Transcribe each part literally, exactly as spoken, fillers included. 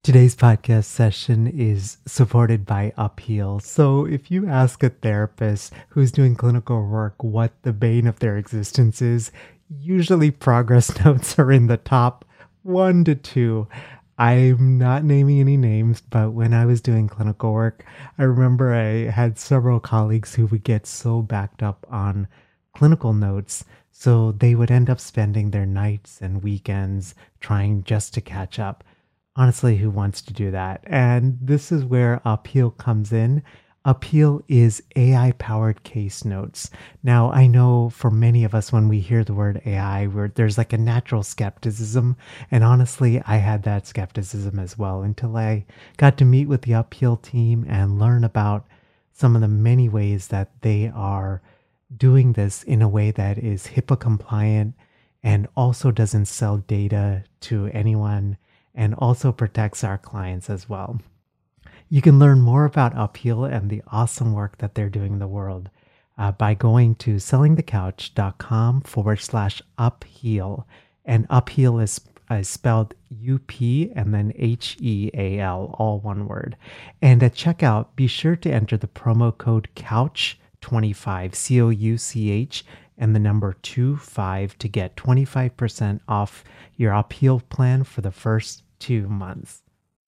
Today's podcast session is supported by Upheal. So if you ask a therapist who's doing clinical work what the bane of their existence is, usually progress notes are in the top one to two. I'm not naming any names, but when I was doing clinical work, I remember I had several colleagues who would get so backed up on clinical notes, so they would end up spending their nights and weekends trying just to catch up. Honestly, who wants to do that? And this is where Upheal comes in. Upheal is A I-powered case notes. Now, I know for many of us, when we hear the word A I, we're, there's like a natural skepticism. And honestly, I had that skepticism as well until I got to meet with the Upheal team and learn about some of the many ways that they are doing this in a way that is HIPAA compliant and also doesn't sell data to anyone, and also protects our clients as well. You can learn more about Upheal and the awesome work that they're doing in the world uh, by going to sellingthecouch.com forward slash upheal. And Upheal is, is spelled U P and then H E A L, all one word. And at checkout, be sure to enter the promo code couch twenty-five, C O U C H, and the number two five to get twenty-five percent off your Upheal plan for the first two months.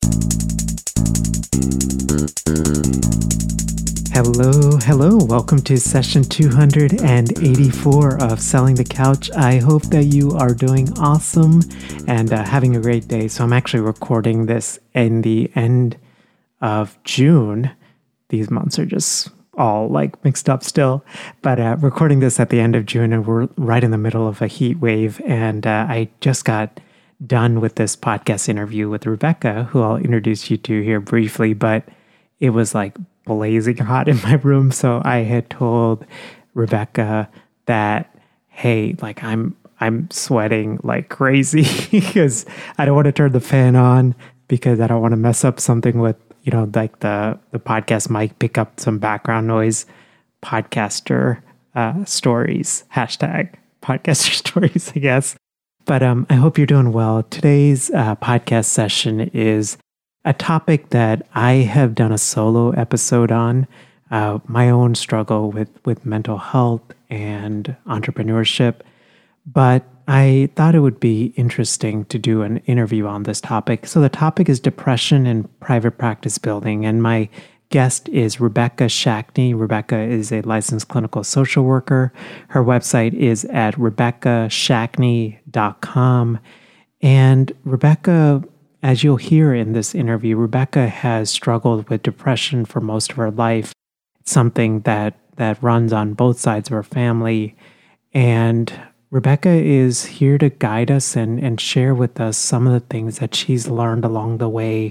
Hello, hello. Welcome to session two hundred eighty-four of Selling the Couch. I hope that you are doing awesome and uh, having a great day. So I'm actually recording this in the end of June. These months are just all like mixed up still, but uh, recording this at the end of June, and we're right in the middle of a heat wave. And uh, I just got done with this podcast interview with Rebecca, who I'll introduce you to here briefly, but it was like blazing hot in my room. So I had told Rebecca that, hey, like I'm I'm sweating like crazy because I don't want to turn the fan on because I don't want to mess up something with, you know, like the, the podcast mic, pick up some background noise. Podcaster uh, stories, hashtag podcaster stories, I guess. But um, I hope you're doing well. Today's uh, podcast session is a topic that I have done a solo episode on, uh, my own struggle with, with mental health and entrepreneurship. But I thought it would be interesting to do an interview on this topic. So the topic is depression and private practice building. And my guest is Rebecca Shackney. Rebecca is a licensed clinical social worker. Her website is at rebecca shackney dot com. And Rebecca, as you'll hear in this interview, Rebecca has struggled with depression for most of her life. It's something that, that runs on both sides of her family. And Rebecca is here to guide us and, and share with us some of the things that she's learned along the way.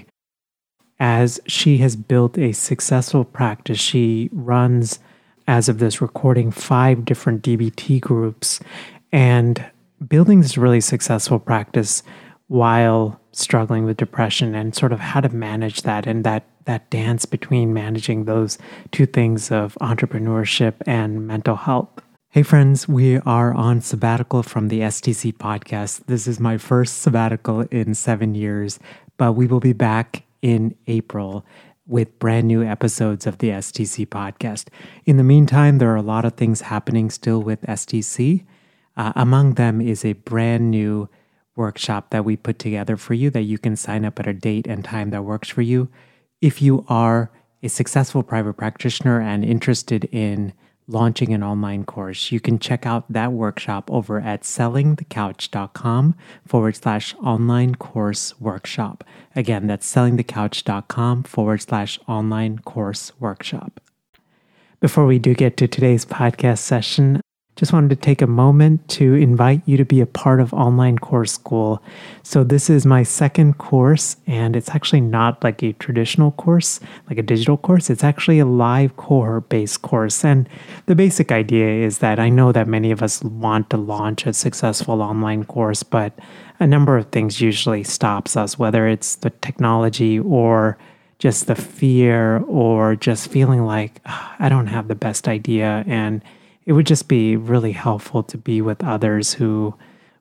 As she has built a successful practice, she runs, as of this recording, five different D B T groups, and building this really successful practice while struggling with depression and sort of how to manage that and that that dance between managing those two things of entrepreneurship and mental health. Hey friends, we are on sabbatical from the S T C podcast. This is my first sabbatical in seven years, but we will be back in April with brand new episodes of the S T C podcast. In the meantime, there are a lot of things happening still with S T C. Uh, among them is a brand new workshop that we put together for you that you can sign up at a date and time that works for you. If you are a successful private practitioner and interested in launching an online course, you can check out that workshop over at sellingthecouch.com forward slash online course workshop. Again, that's sellingthecouch.com forward slash online course workshop. Before we do get to today's podcast session, just wanted to take a moment to invite you to be a part of Online Course School. So this is my second course, and it's actually not like a traditional course, like a digital course. It's actually a live cohort-based course. And the basic idea is that I know that many of us want to launch a successful online course, but a number of things usually stops us, whether it's the technology or just the fear or just feeling like, oh, I don't have the best idea. And it would just be really helpful to be with others who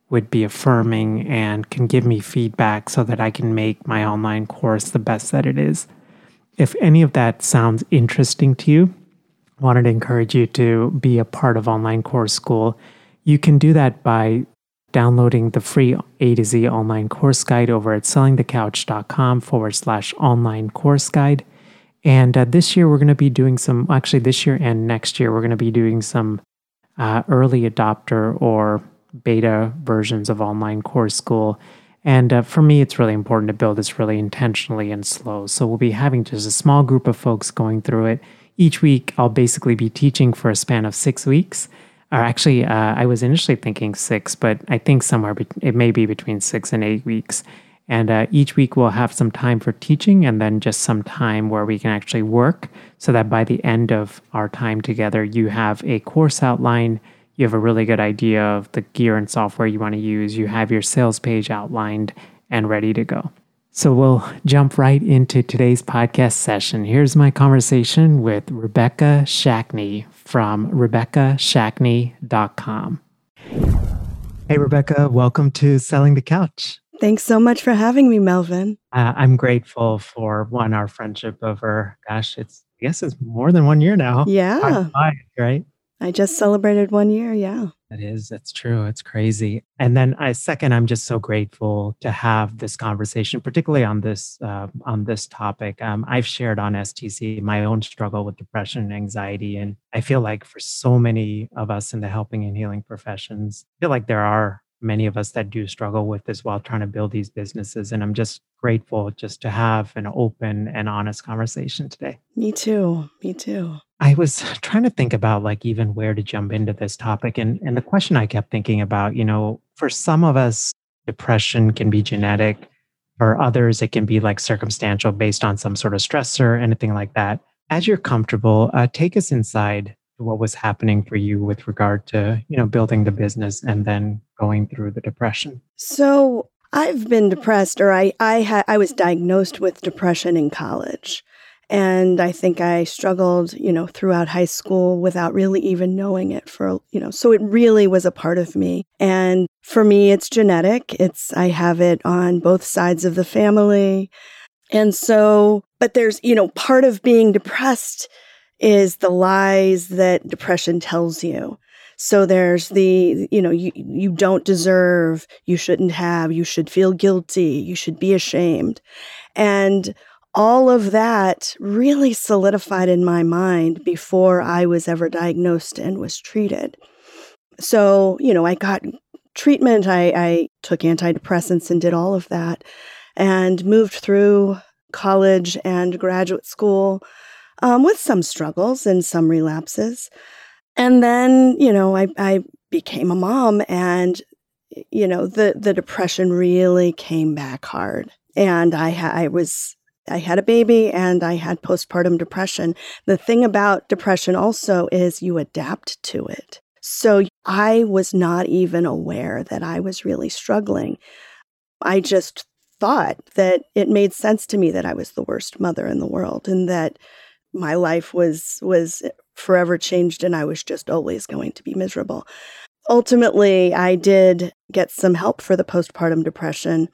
would be affirming and can give me feedback so that I can make my online course the best that it is. If any of that sounds interesting to you, I wanted to encourage you to be a part of Online Course School. You can do that by downloading the free A to Z online course guide over at sellingthecouch.com forward slash online course guide. And uh, this year we're going to be doing some, actually this year and next year, we're going to be doing some uh, early adopter or beta versions of Online Course School. And uh, for me, it's really important to build this really intentionally and slow. So we'll be having just a small group of folks going through it. Each week, I'll basically be teaching for a span of six weeks. Or actually, uh, I was initially thinking six, but I think somewhere be- it may be between six and eight weeks. And uh, each week we'll have some time for teaching and then just some time where we can actually work so that by the end of our time together, you have a course outline, you have a really good idea of the gear and software you want to use, you have your sales page outlined and ready to go. So we'll jump right into today's podcast session. Here's my conversation with Rebecca Shackney from rebecca shackney dot com. Hey, Rebecca, welcome to Selling the Couch. Thanks so much for having me, Melvin. Uh, I'm grateful for, one, our friendship over, gosh, it's, I guess it's more than one year now. Yeah. Five, right? I just celebrated one year, yeah. That is, that's true. It's crazy. And then I second, I'm just so grateful to have this conversation, particularly on this uh, on this topic. Um, I've shared on S T C my own struggle with depression and anxiety. And I feel like for so many of us in the helping and healing professions, I feel like there are many of us that do struggle with this while trying to build these businesses. And I'm just grateful just to have an open and honest conversation today. Me too. Me too. I was trying to think about like even where to jump into this topic. And, and the question I kept thinking about, you know, for some of us, depression can be genetic. For others, it can be like circumstantial based on some sort of stressor, anything like that. As you're comfortable, uh, take us inside what was happening for you with regard to, you know, building the business and then going through the depression. So I've been depressed, or I I, ha- I was diagnosed with depression in college. And I think I struggled, you know, throughout high school without really even knowing it for, you know, so it really was a part of me. And for me, it's genetic. It's, I have it on both sides of the family. And so, but there's, you know, part of being depressed is the lies that depression tells you. So there's the, you know, you, you don't deserve, you shouldn't have, you should feel guilty, you should be ashamed. And all of that really solidified in my mind before I was ever diagnosed and was treated. So, you know, I got treatment, I, I took antidepressants and did all of that and moved through college and graduate school um, with some struggles and some relapses. And then, you know, I, I became a mom and, you know, the, the depression really came back hard. And I, ha- I was... I had a baby and I had postpartum depression. The thing about depression also is you adapt to it. So I was not even aware that I was really struggling. I just thought that it made sense to me that I was the worst mother in the world and that my life was was forever changed and I was just always going to be miserable. Ultimately, I did get some help for the postpartum depression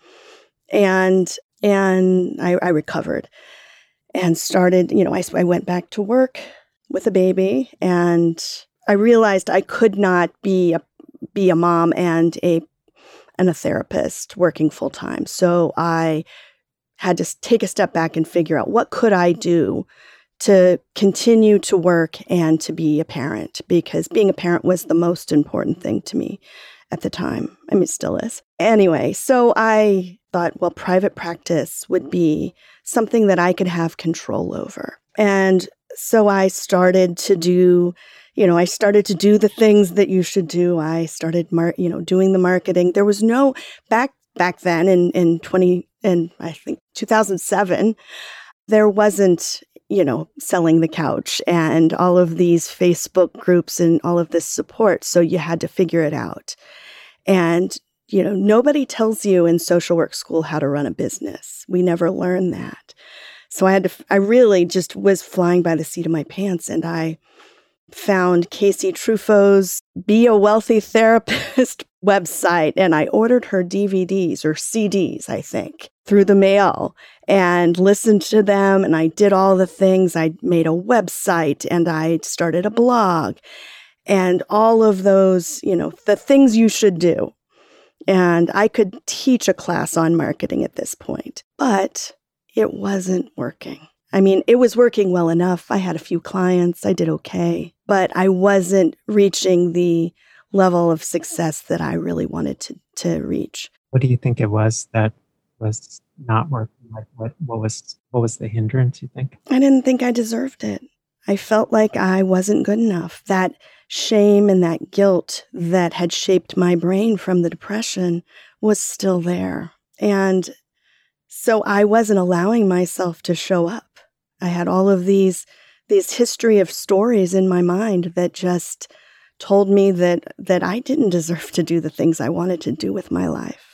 and And I, I recovered and started, you know, I, I went back to work with a baby and I realized I could not be a, be a mom and a, and a therapist working full time. So I had to take a step back and figure out what could I do to continue to work and to be a parent, because being a parent was the most important thing to me at the time. I mean, it still is. Anyway, so I thought, well, private practice would be something that I could have control over. And so I started to do, you know, I started to do the things that you should do. I started, mar- you know, doing the marketing. There was no, back back then in, in twenty, in I think two thousand seven, there wasn't, you know, Selling the Couch and all of these Facebook groups and all of this support. So you had to figure it out. And, you know, nobody tells you in social work school how to run a business. We never learn that. So I had to, I really just was flying by the seat of my pants. And I found Casey Truffaut's Be a Wealthy Therapist website and I ordered her D V Ds or C Ds, I think, through the mail and listened to them. And I did all the things. I made a website and I started a blog and all of those, you know, the things you should do. And I could teach a class on marketing at this point, but it wasn't working. I mean, it was working well enough. I had a few clients. I did okay, but I wasn't reaching the level of success that I really wanted to, to reach. What do you think it was that was not working? Like what, what was, what was the hindrance, you think? I didn't think I deserved it. I felt like I wasn't good enough. That shame and that guilt that had shaped my brain from the depression was still there. And so I wasn't allowing myself to show up. I had all of these, these history of stories in my mind that just told me that that I didn't deserve to do the things I wanted to do with my life.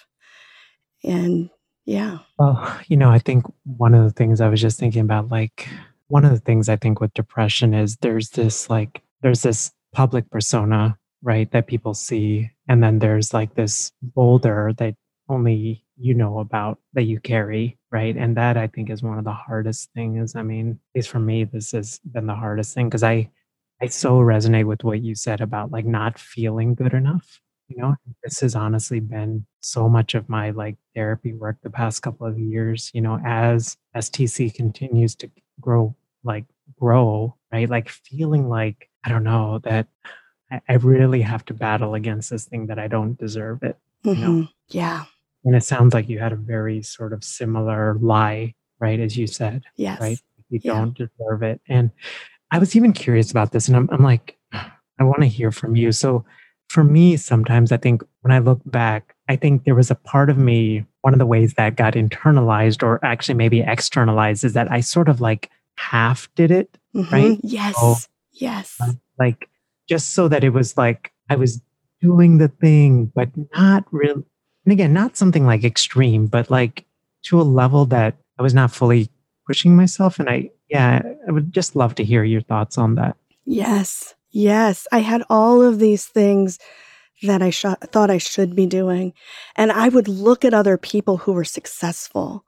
And yeah. Well, you know, I think one of the things I was just thinking about, like, one of the things I think with depression is there's this, like, there's this public persona, right, that people see. And then there's like this boulder that only you know about that you carry, right? And that I think is one of the hardest things. I mean, at least for me, this has been the hardest thing because I I so resonate with what you said about like not feeling good enough. You know, this has honestly been so much of my like therapy work the past couple of years, you know, as S T C continues to grow, like grow, right? Like feeling like, I don't know, that I, I really have to battle against this thing that I don't deserve it. Mm-hmm. You know? Yeah. And it sounds like you had a very sort of similar lie, right? As you said, yes. right? You yeah. don't deserve it. And I was even curious about this, and I'm, I'm like, I want to hear from you. So for me, sometimes I think when I look back, I think there was a part of me, one of the ways that got internalized or actually maybe externalized is that I sort of like half did it, mm-hmm. right? Yes, so, yes. uh, like just so that it was like I was doing the thing, but not really. And again, not something like extreme, but like to a level that I was not fully pushing myself. And I, yeah, I would just love to hear your thoughts on that. Yes, yes. I had all of these things that I sh- thought I should be doing. And I would look at other people who were successful.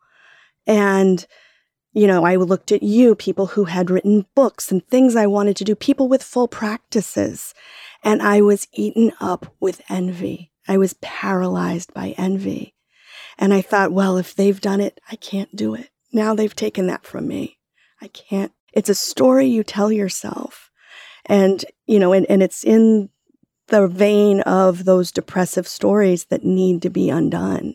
And, you know, I looked at you, people who had written books and things I wanted to do, people with full practices. And I was eaten up with envy. I was paralyzed by envy. And I thought, well, if they've done it, I can't do it. Now they've taken that from me. I can't. It's a story you tell yourself. And, you know, and, and it's in the vein of those depressive stories that need to be undone.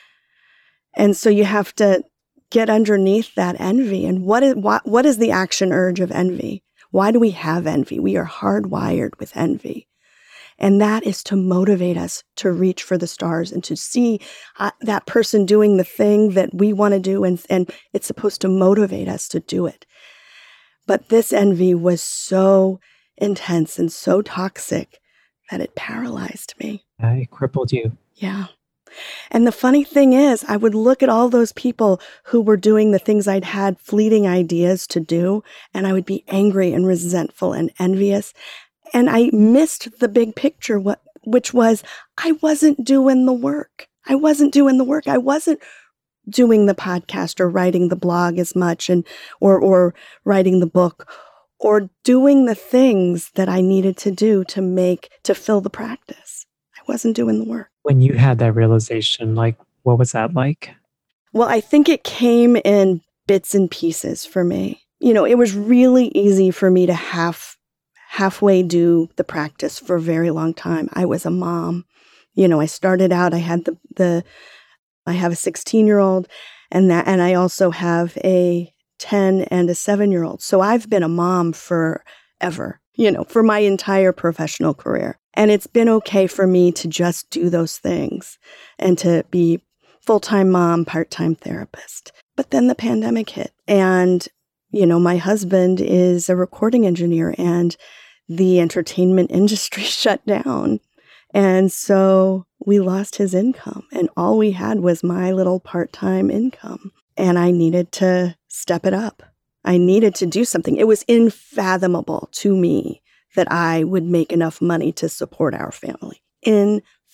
And so you have to get underneath that envy. And what is, what, what is the action urge of envy? Why do we have envy? We are hardwired with envy. And that is to motivate us to reach for the stars and to see uh, that person doing the thing that we want to do. And, and it's supposed to motivate us to do it. But this envy was so intense and so toxic that it paralyzed me. Uh, it crippled you. Yeah. And the funny thing is, I would look at all those people who were doing the things I'd had fleeting ideas to do, and I would be angry and resentful and envious. And I missed the big picture, what, which was I wasn't doing the work. I wasn't doing the work. I wasn't doing the podcast or writing the blog as much and or or writing the book or doing the things that I needed to do to make, to fill the practice. I wasn't doing the work. When you had that realization, like, what was that like? Well, I think it came in bits and pieces for me. You know, it was really easy for me to half halfway do the practice for a very long time. I was a mom. You know, I started out, I had the, the I have a sixteen-year-old and that, and I also have a ten and a seven-year-old. So I've been a mom forever, you know, for my entire professional career. And it's been okay for me to just do those things and to be full-time mom, part-time therapist. But then the pandemic hit and, you know, my husband is a recording engineer and the entertainment industry shut down. And so we lost his income and all we had was my little part-time income. And I needed to step it up. I needed to do something. It was unfathomable to me that I would make enough money to support our family.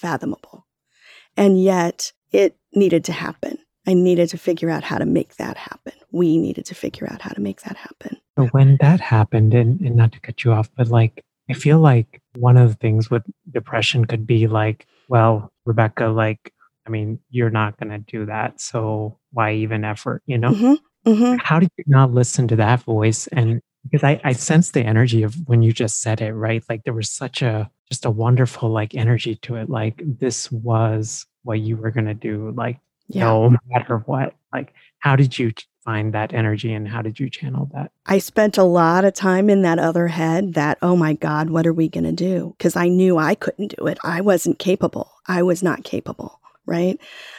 unfathomable. And yet it needed to happen. I needed to figure out how to make that happen. We needed to figure out how to make that happen. But when that happened, and, and not to cut you off, but like, I feel like one of the things with depression could be like, well, Rebecca, like, I mean, you're not going to do that. So why even effort, you know? Mm-hmm, mm-hmm. How did you not listen to that voice? And because I, I sense the energy of when you just said it, right? Like there was such a, just a wonderful like energy to it. Like this was what you were going to do. Like, yeah. no matter what, like, how did you find that energy and how did you channel that? I spent a lot of time in that other head that, oh my God, what are we going to do? Because I knew I couldn't do it. I wasn't capable. I was not capable, right?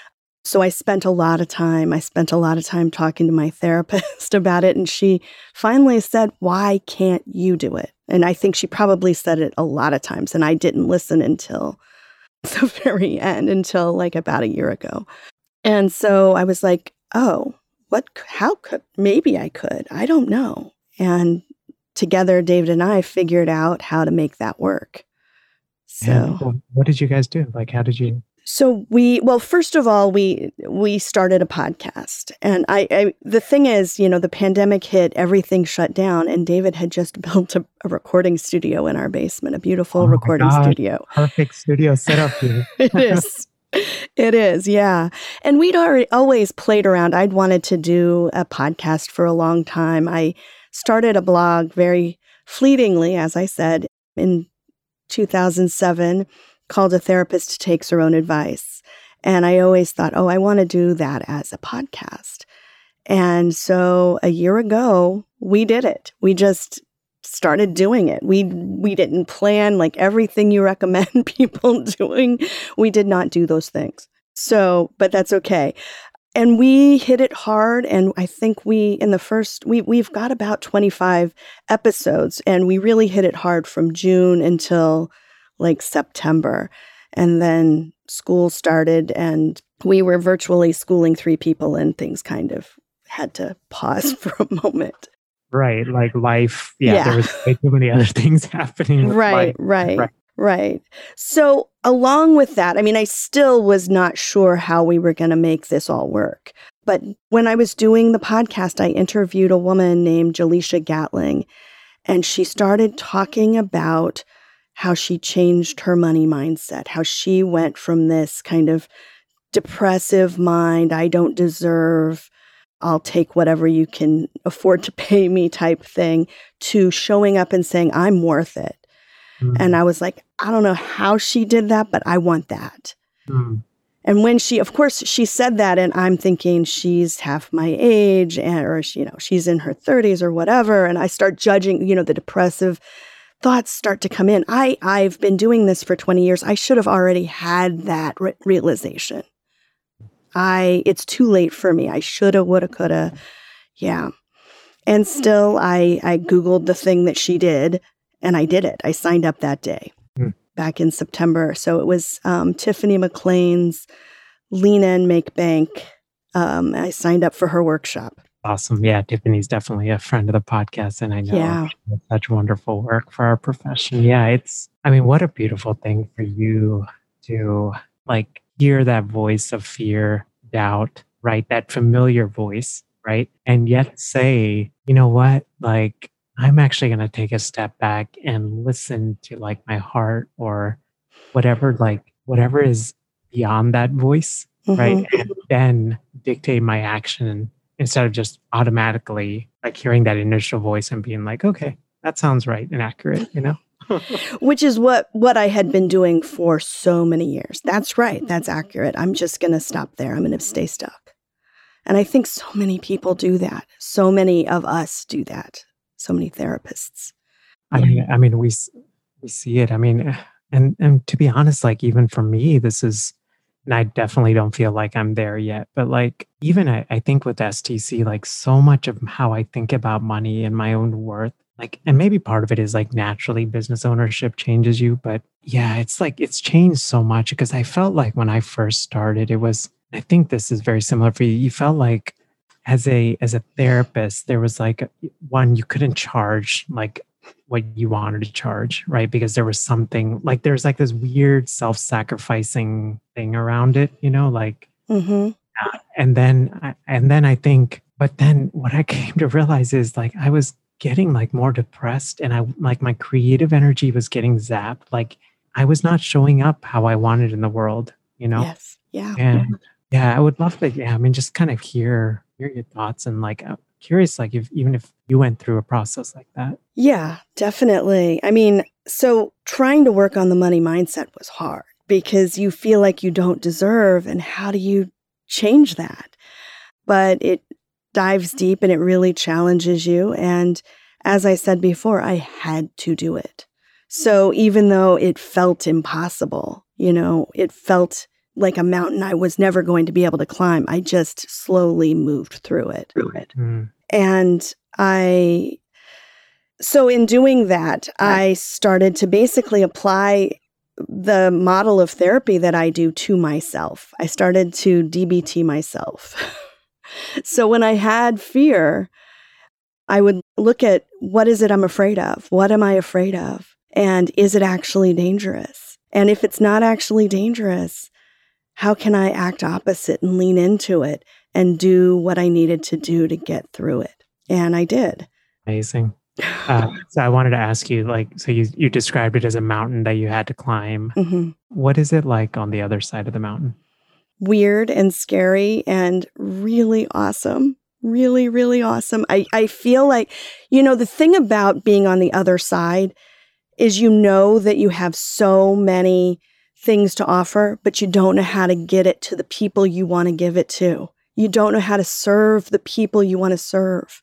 So I spent a lot of time, I spent a lot of time talking to my therapist about it. And she finally said, why can't you do it? And I think she probably said it a lot of times. And I didn't listen until the very end, until like about a year ago. And so I was like, oh, what, how could, maybe I could, I don't know. And together, David and I figured out how to make that work. So and what did you guys do? Like, how did you? So we, well, first of all, we we started a podcast. And I, I the thing is, you know, the pandemic hit, everything shut down. And David had just built a, a recording studio in our basement, a beautiful Oh recording God, studio. Perfect studio setup here. It is. It is, yeah. And we'd already always played around. I'd wanted to do a podcast for a long time. I started a blog very fleetingly, as I said, in two thousand seven, called A Therapist Takes Her Own Advice. And I always thought, oh, I want to do that as a podcast. And so a year ago, we did it. We just started doing it. We we didn't plan like everything you recommend people doing. We did not do those things. So, but that's okay. And we hit it hard. And I think we, in the first, we, we've got about twenty-five episodes, and we really hit it hard from June until like September. And then school started and we were virtually schooling three people, and things kind of had to pause for a moment. Right. Like life. Yeah, Yeah. There was way too many other things happening. With Right, life. right, Right. right. So along with that, I mean, I still was not sure how we were going to make this all work. But when I was doing the podcast, I interviewed a woman named Jaleisha Gatling, and she started talking about how she changed her money mindset, how she went from this kind of depressive mind, I don't deserve, I'll take whatever you can afford to pay me type thing, to showing up and saying, I'm worth it. Mm. And I was like, I don't know how she did that, but I want that. Mm. And when she, of course, she said that, and I'm thinking she's half my age, and or you know, she's in her thirties or whatever. And I start judging, you know, the depressive thoughts start to come in. I, I've been doing this for twenty years. I should have already had that re- realization. I, it's too late for me. I shoulda, woulda, coulda. Yeah. And still, I, I Googled the thing that she did, and I did it. I signed up that day mm. back in September. So it was um, Tiffany McLean's Lean In, Make Bank. Um, I signed up for her workshop. Awesome. Yeah, Tiffany's definitely a friend of the podcast, and I know yeah. she does such wonderful work for our profession. Yeah, it's, I mean, what a beautiful thing for you to like hear that voice of fear, doubt, right? That familiar voice, right? And yet say, you know what? Like, I'm actually going to take a step back and listen to like my heart or whatever, like whatever is beyond that voice, mm-hmm. right? And then dictate my action instead of just automatically like hearing that initial voice and being like, okay, that sounds right and accurate, you know? Which is what, what I had been doing for so many years. That's right. That's accurate. I'm just going to stop there. I'm going to stay stuck. And I think so many people do that. So many of us do that. So many therapists. I mean, I mean, we we see it. I mean, and and to be honest, like even for me, this is, and I definitely don't feel like I'm there yet. But like even I, I think with S T C, like so much of how I think about money and my own worth, like, and maybe part of it is like naturally business ownership changes you. But yeah, it's like it's changed so much because I felt like when I first started, it was, I think this is very similar for you. You felt like as a as a therapist, there was like one, you couldn't charge like what you wanted to charge, right? Because there was something like there's like this weird self-sacrificing thing around it, you know, like Mm-hmm. uh, and then I- and then I think, but then what I came to realize is like I was getting like more depressed, and I like my creative energy was getting zapped. Like I was not showing up how I wanted in the world, you know? Yes. Yeah. And yeah, I would love to, yeah, I mean, just kind of hear hear your thoughts and like I'm curious, like if even if you went through a process like that. Yeah, definitely. I mean, so trying to work on the money mindset was hard because you feel like you don't deserve. And how do you change that? But it dives deep and it really challenges you. And as I said before, I had to do it. So even though it felt impossible, you know, it felt like a mountain I was never going to be able to climb, I just slowly moved through it. Through it. Mm. And I, so in doing that, I started to basically apply the model of therapy that I do to myself. I started to D B T myself. So when I had fear, I would look at what is it I'm afraid of? What am I afraid of? And is it actually dangerous? And if it's not actually dangerous, how can I act opposite and lean into it and do what I needed to do to get through it? And I did. Amazing. Uh, so I wanted to ask you, like, so you you described it as a mountain that you had to climb. Mm-hmm. What is it like on the other side of the mountain? Weird and scary and really awesome. Really, really awesome. I, I feel like, you know, the thing about being on the other side is you know that you have so many things to offer, but you don't know how to get it to the people you want to give it to. You don't know how to serve the people you want to serve.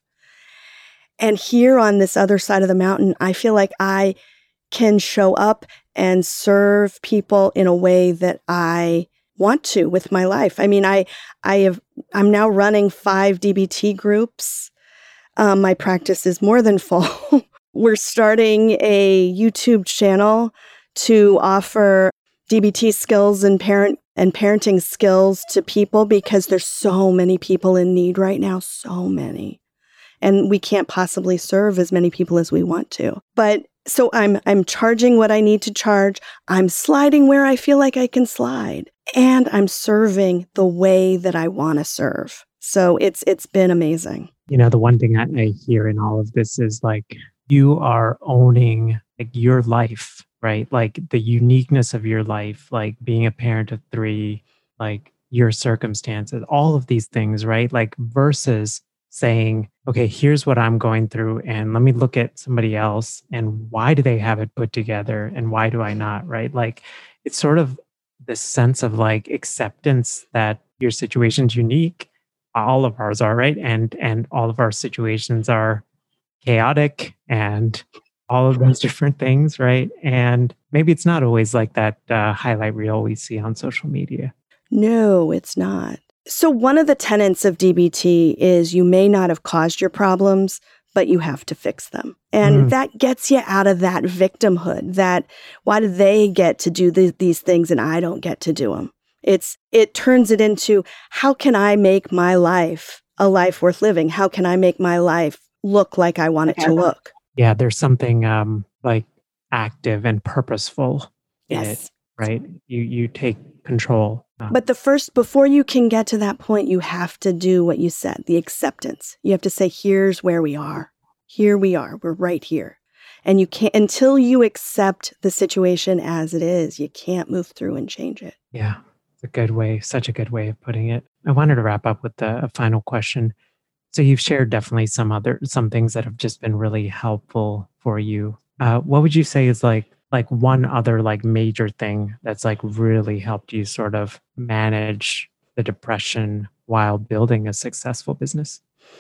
And here on this other side of the mountain, I feel like I can show up and serve people in a way that I want to with my life. I mean, I, I have, I'm now running five D B T groups. Um, my practice is more than full. We're starting a YouTube channel to offer D B T skills and parent and parenting skills to people because there's so many people in need right now, so many. And we can't possibly serve as many people as we want to. But so I'm I'm charging what I need to charge. I'm sliding where I feel like I can slide. And I'm serving the way that I want to serve. So it's it's been amazing. You know, the one thing I, I hear in all of this is like you are owning like your life, right? Like the uniqueness of your life, like being a parent of three, like your circumstances, all of these things, right? Like versus saying, okay, here's what I'm going through, and let me look at somebody else, and why do they have it put together, and why do I not, right? Like it's sort of this sense of like acceptance that your situation's unique. All of ours are, right? And and all of our situations are chaotic and all of those different things, right? And maybe it's not always like that uh, highlight reel we see on social media. No, it's not. So one of the tenets of D B T is you may not have caused your problems, but you have to fix them. And mm. that gets you out of that victimhood, that why do they get to do th- these things and I don't get to do them? It's it turns it into, how can I make my life a life worth living? How can I make my life look like I want it to look? Yeah, there's something um, like active and purposeful in Yes. it, right? You you take control. But the first, before you can get to that point, you have to do what you said, the acceptance. You have to say, here's where we are. Here we are. We're right here. And you can't, until you accept the situation as it is, you can't move through and change it. Yeah, it's a good way, such a good way of putting it. I wanted to wrap up with a, a final question. So you've shared definitely some other, some things that have just been really helpful for you. Uh, what would you say is like, like one other like major thing that's like really helped you sort of manage the depression while building a successful business?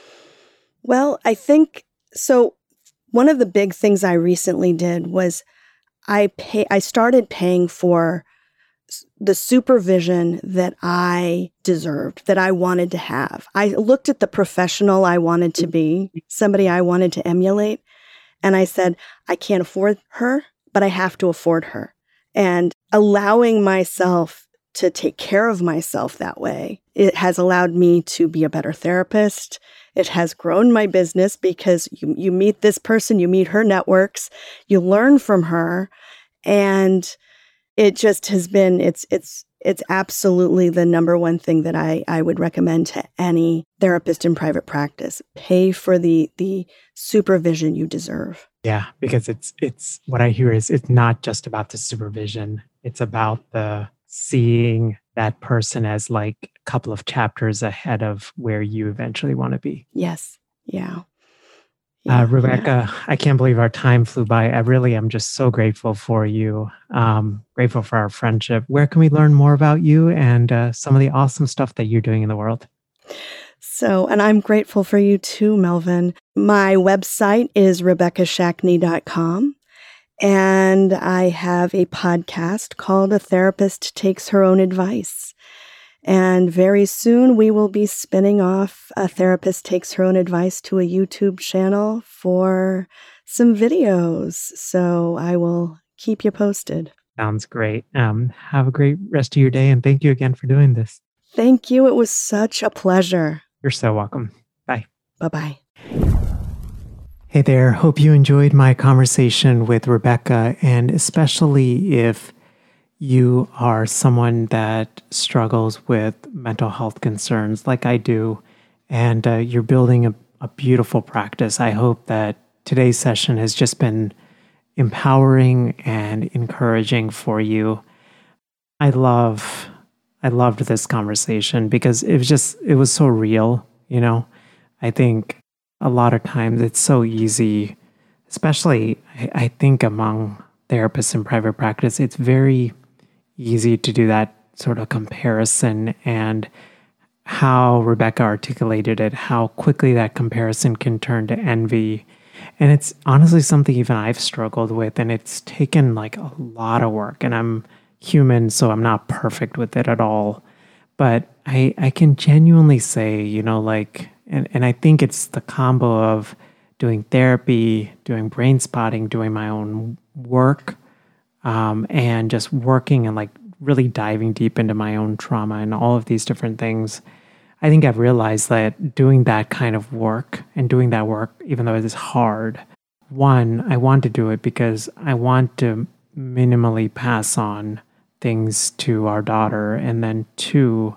Well, I think, so one of the big things I recently did was I pay, I started paying for the supervision that I deserved, that I wanted to have. I looked at the professional I wanted to be, somebody I wanted to emulate, and I said, I can't afford her, but I have to afford her. And allowing myself to take care of myself that way. It has allowed me to be a better therapist. It has grown my business because you, you meet this person, you meet her networks, you learn from her, and it just has been, it's it's it's absolutely the number one thing that I, I would recommend to any therapist in private practice. Pay for the the supervision you deserve. Yeah, because it's it's what I hear is it's not just about the supervision. It's about the seeing that person as like a couple of chapters ahead of where you eventually want to be. Yes. Yeah. Yeah, uh, Rebecca, yeah. I can't believe our time flew by. I really am just so grateful for you. Um, grateful for our friendship. Where can we learn more about you and uh, some of the awesome stuff that you're doing in the world? So, and I'm grateful for you too, Melvin. My website is rebecca shackney dot com. And I have a podcast called A Therapist Takes Her Own Advice. And very soon we will be spinning off A Therapist Takes Her Own Advice to a YouTube channel for some videos. So I will keep you posted. Sounds great. Um, have a great rest of your day. And thank you again for doing this. Thank you. It was such a pleasure. You're so welcome. Bye. Bye-bye. Hey there, hope you enjoyed my conversation with Rebecca, and especially if you are someone that struggles with mental health concerns like I do, and uh, you're building a, a beautiful practice. I hope that today's session has just been empowering and encouraging for you. I love, I loved this conversation because it was just, it was so real, you know. I think a lot of times it's so easy, especially I, I think among therapists in private practice, it's very easy to do that sort of comparison, and how Rebecca articulated it, how quickly that comparison can turn to envy. And it's honestly something even I've struggled with, and it's taken like a lot of work, and I'm human, so I'm not perfect with it at all. But I, I can genuinely say, you know, like, And, and I think it's the combo of doing therapy, doing brain spotting, doing my own work, um, and just working and like really diving deep into my own trauma and all of these different things. I think I've realized that doing that kind of work and doing that work, even though it is hard, one, I want to do it because I want to minimally pass on things to our daughter. And then two,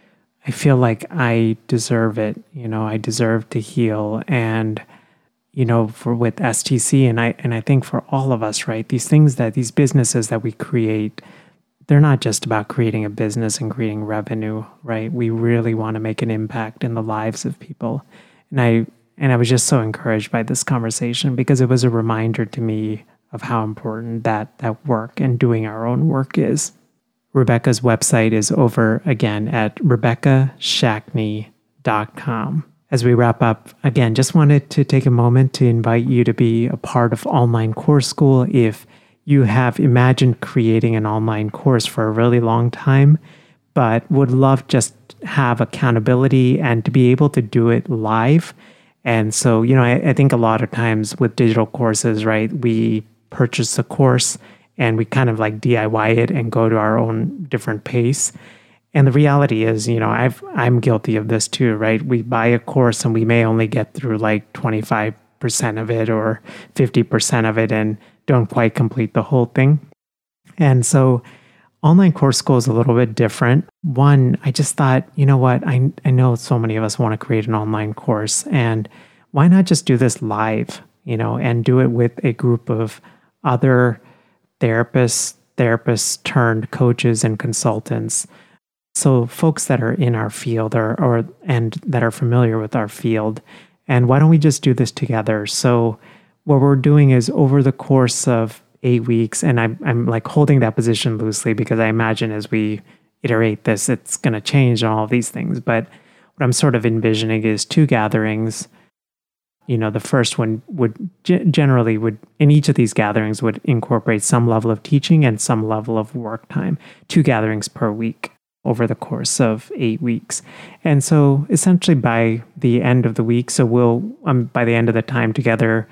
I feel like I deserve it. You know, I deserve to heal. And, you know, for with S T C, and I and I think for all of us, right, these things that these businesses that we create, they're not just about creating a business and creating revenue, right? We really want to make an impact in the lives of people. And I and I was just so encouraged by this conversation because it was a reminder to me of how important that that work and doing our own work is. Rebecca's website is over again at rebecca shackney dot com. As we wrap up, again, just wanted to take a moment to invite you to be a part of Online Course School. If you have imagined creating an online course for a really long time, but would love just have accountability and to be able to do it live. And so, you know, I, I think a lot of times with digital courses, right, we purchase a course and we kind of like D I Y it and go to our own different pace. And the reality is, you know, I've, I'm guilty of this too, right? We buy a course and we may only get through like twenty-five percent of it or fifty percent of it and don't quite complete the whole thing. And so Online Course School is a little bit different. One, I just thought, you know what, I, I know so many of us want to create an online course, and why not just do this live, you know, and do it with a group of other therapists, therapists turned coaches and consultants. So folks that are in our field or, or and that are familiar with our field. And why don't we just do this together? So what we're doing is over the course of eight weeks, and I'm, I'm like holding that position loosely because I imagine as we iterate this, it's going to change and all of these things. But what I'm sort of envisioning is two gatherings. You know, the first one would g- generally would, in each of these gatherings would incorporate some level of teaching and some level of work time, two gatherings per week over the course of eight weeks. And so essentially by the end of the week, so we'll, um, by the end of the time together,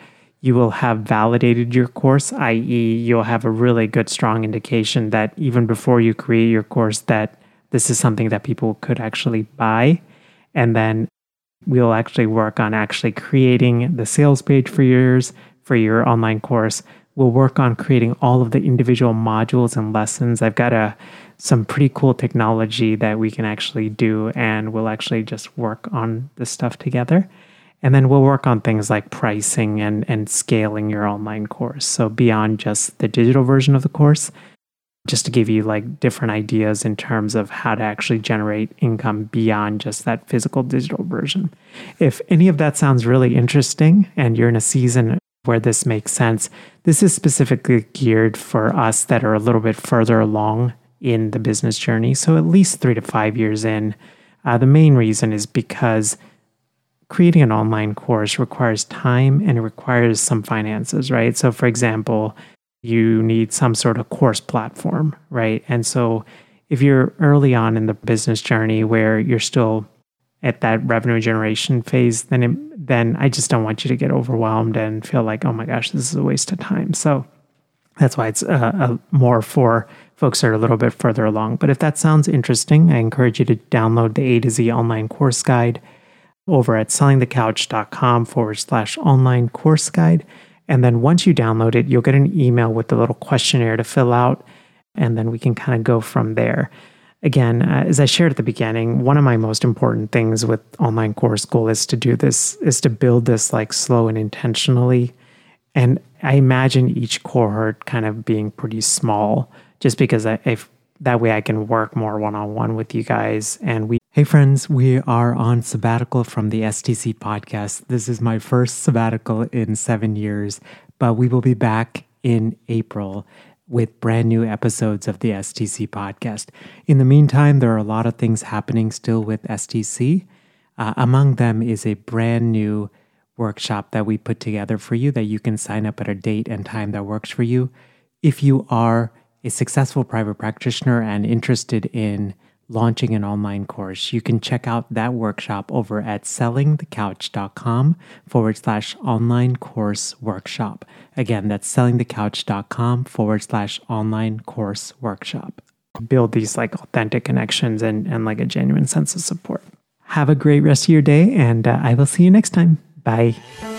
you will have validated your course, that is you'll have a really good, strong indication that even before you create your course, that this is something that people could actually buy. And then we'll actually work on actually creating the sales page for yours, for your online course. We'll work on creating all of the individual modules and lessons. I've got a some pretty cool technology that we can actually do, and we'll actually just work on this stuff together. And then we'll work on things like pricing and, and scaling your online course. So beyond just the digital version of the course, just to give you like different ideas in terms of how to actually generate income beyond just that physical digital version. If any of that sounds really interesting and you're in a season where this makes sense, this is specifically geared for us that are a little bit further along in the business journey. So at least three to five years in. Uh, the main reason is because creating an online course requires time and it requires some finances, right? So for example, you need some sort of course platform, right? And so if you're early on in the business journey where you're still at that revenue generation phase, then it, then I just don't want you to get overwhelmed and feel like, oh my gosh, this is a waste of time. So that's why it's uh, uh, more for folks that are a little bit further along. But if that sounds interesting, I encourage you to download the A to Z online course guide over at sellingthecouch.com forward slash online course guide. And then once you download it, you'll get an email with the little questionnaire to fill out, and then we can kind of go from there. Again, uh, as I shared at the beginning, one of my most important things with Online Course School is to do this, is to build this like slow and intentionally. And I imagine each cohort kind of being pretty small, just because I, if that way I can work more one-on-one with you guys. And we, hey friends, we are on sabbatical from the S T C podcast. This is my first sabbatical in seven years, but we will be back in April with brand new episodes of the S T C podcast. In the meantime, there are a lot of things happening still with S T C. Uh, among them is a brand new workshop that we put together for you that you can sign up at a date and time that works for you. If you are a successful private practitioner and interested in launching an online course, you can check out that workshop over at sellingthecouch.com forward slash online course workshop. Again, that's sellingthecouch.com forward slash online course workshop. Build these like authentic connections and, and like a genuine sense of support. Have a great rest of your day, and uh, I will see you next time. Bye.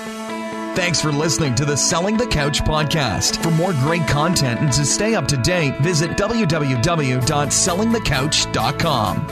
Thanks for listening to the Selling the Couch podcast. For more great content and to stay up to date, visit w w w dot selling the couch dot com.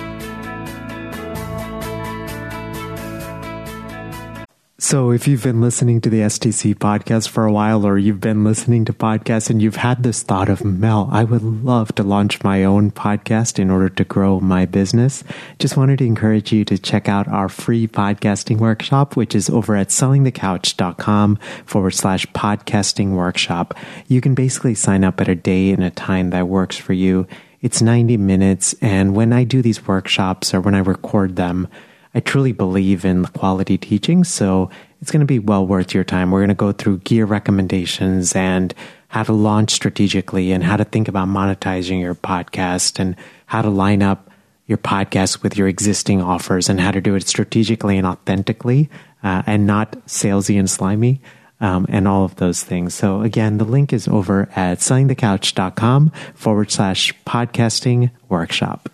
So if you've been listening to the S T C podcast for a while, or you've been listening to podcasts and you've had this thought of, Mel, I would love to launch my own podcast in order to grow my business, just wanted to encourage you to check out our free podcasting workshop, which is over at sellingthecouch.com forward slash podcasting workshop. You can basically sign up at a day and a time that works for you. It's ninety minutes. And when I do these workshops or when I record them, I truly believe in quality teaching, so it's going to be well worth your time. We're going to go through gear recommendations and how to launch strategically and how to think about monetizing your podcast and how to line up your podcast with your existing offers and how to do it strategically and authentically uh, and not salesy and slimy um, and all of those things. So again, the link is over at sellingthecouch.com forward slash podcasting workshop.